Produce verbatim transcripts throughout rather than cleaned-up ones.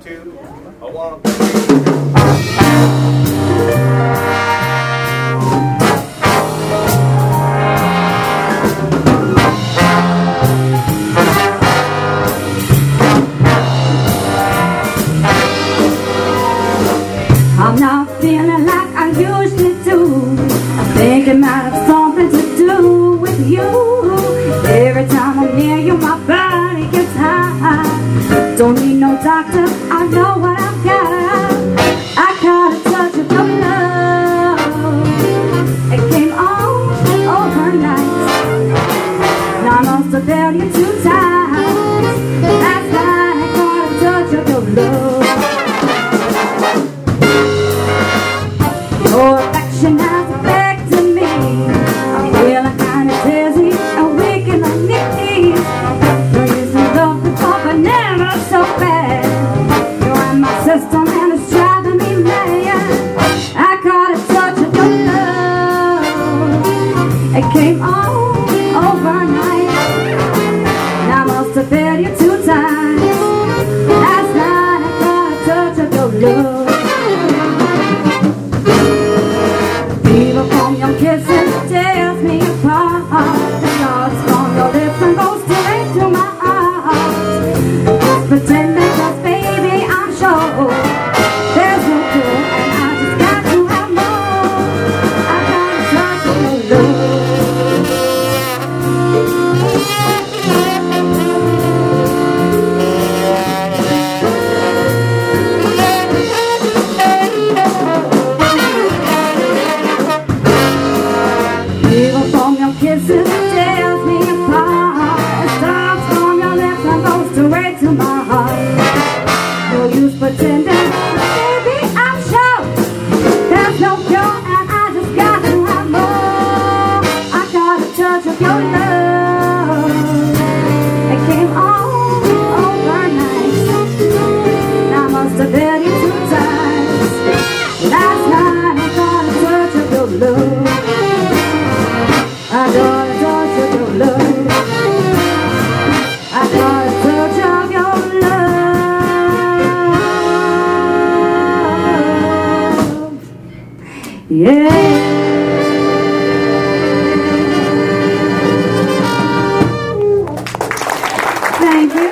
two, a one. I'm not feeling like I usually do. I think it might have something to do with you. Every time I'm near you, my body gets high. Don't need no doctor, I know what I've got. I caught a touch of your love. It came on overnight. Now I must have failed you two times. Last night I caught a touch of your love. Your affection has affected me. I'm feeling kind of dizzy and weak in the knees. You're used to love before, but never so bad. You're in my system and it's driving me mad. I caught a touch of your love. It came on overnight. Now I must have failed you two times. Last night I caught a touch of your love. Kisses tears me apart. The thoughts from your lips and goes straight to my heart. Just pretending, 'cause baby I'm sure there's no cure, and I just got to have more. I gotta touch your love. Even from your kisses, it tears me apart. It starts from your lips and goes straight to my heart. No use pretending, baby, I'm sure there's no cure, and I just got to have more. I got a touch of your love. It came on overnight. Now I must have been you two times. Last night I got a touch of your love. I got a touch of your love. I got a touch of your love. Yeah. Thank you.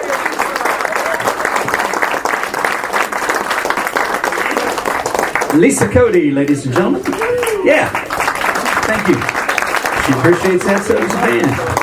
Lisa Cody, ladies and gentlemen. Yeah. Thank you. She appreciates that, so does the band.